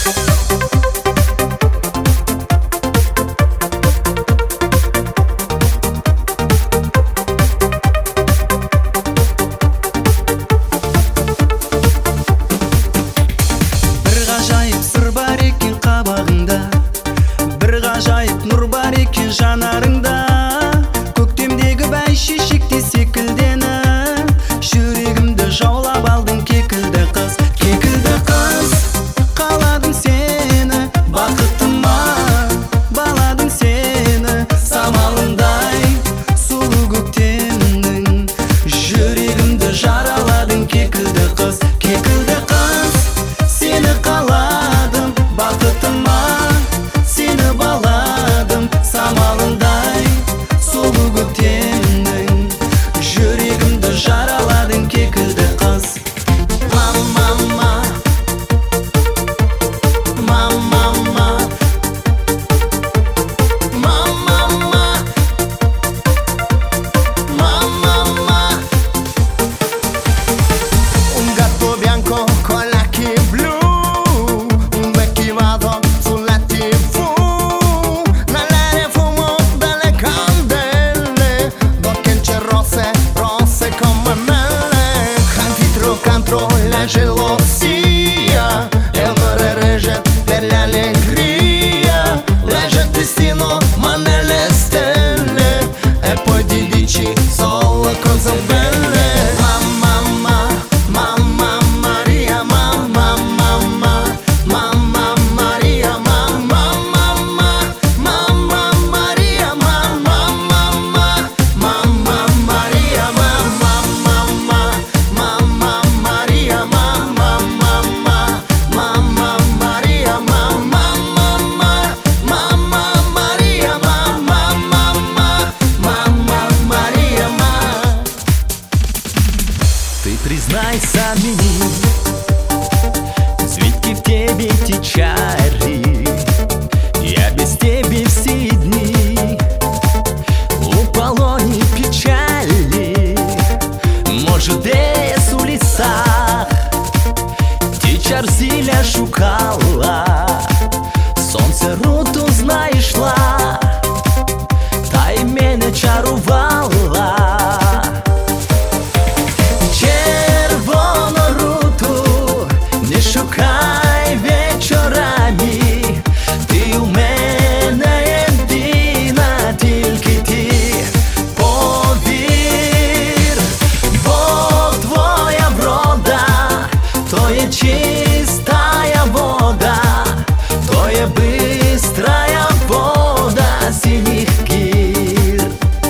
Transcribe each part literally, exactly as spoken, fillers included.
жанарыңда көктемдегі бәйшешектей секілденіп жүрегімді жаулап алдың кекілді қыз, кекілді қыз. Қаладым сені бақытыма, баладым сені самалындай сұлу көктемнің, жүрегімді жараладың кекілді қыз, кекілді қыз. Сені қаладым бақытыма, сені баладым самалындай сұлу көктемнің, жүрегімді жараладың кекілді қыз. Мама, мама, мама, mama. Un gatto bianco con gli occhi blu, un vecchio vado sulla tivù, nell'aria fumo delle candele, d'occhiance rosse, rosse come mele. Canti truccando la gelosia, e il cuore regge per l'allegria, legge il destino ma nelle stelle, e poi ti dici solo cose belle. Mamma, mamma Maria, mamma, mamma, mamma Maria, mamma, mamma, mamma Maria, mamma, mamma, mamma Maria, mamma, mamma, mamma Maria, mamma, mamma, mamma Maria, mamma, mamma, mamma Maria, mamma, mamma, mamma Maria, ma. Ты признайся мені, звідки в тебе ті чари? Я без тебе всі дні у полоні печалі. Може, десь у лісах ті чар зілля шукала, сонце руту знайшла, та й мене чарувала. Червону руту не шукай вечорами, ти у мене єдина, тільки ти. Повір, Бог твоя врода, то є чистая вода, то є бистрая вода синіх гір.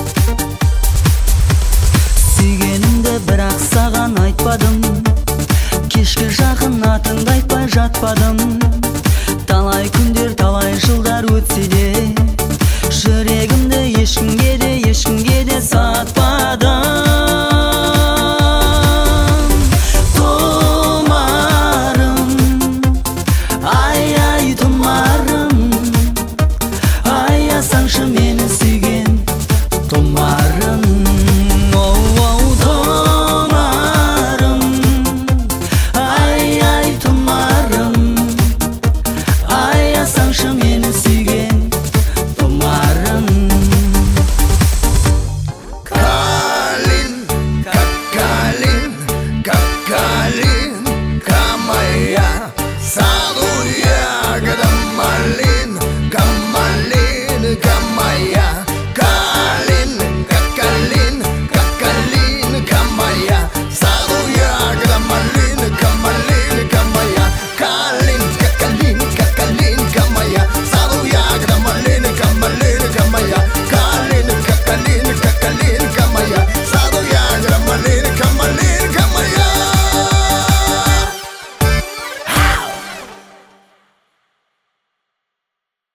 Сүйгенімді бірақ саған айтпадым, кешке жақын атыңды айтпай жатпадым. Талай күндер, талай жылдар өтсе де, жүрегімді ешкімге де, ешкімге